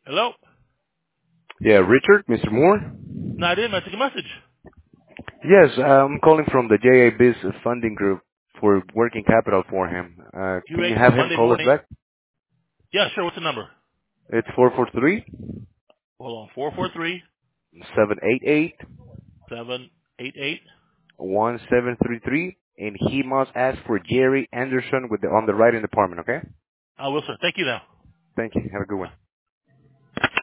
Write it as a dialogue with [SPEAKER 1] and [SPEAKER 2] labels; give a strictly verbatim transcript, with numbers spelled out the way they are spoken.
[SPEAKER 1] Hello?
[SPEAKER 2] Yeah, Richard, Mister Moore?
[SPEAKER 1] No, I didn't. I took a message.
[SPEAKER 2] Yes, uh, I'm calling from the J A Biz funding group for working capital for him. Uh,
[SPEAKER 1] You
[SPEAKER 2] can you
[SPEAKER 1] make
[SPEAKER 2] have him
[SPEAKER 1] Monday
[SPEAKER 2] call us
[SPEAKER 1] morning.
[SPEAKER 2] back?
[SPEAKER 1] Yeah, sure. What's the number?
[SPEAKER 2] It's four four three,
[SPEAKER 1] Hold on. Four four three
[SPEAKER 2] seven eight eight,
[SPEAKER 1] seven eight eight.
[SPEAKER 2] one seven three three, and he must ask for Jerry Anderson with the on the writing department, okay?
[SPEAKER 1] I will, sir. Thank you now.
[SPEAKER 2] Thank you. Have a good one.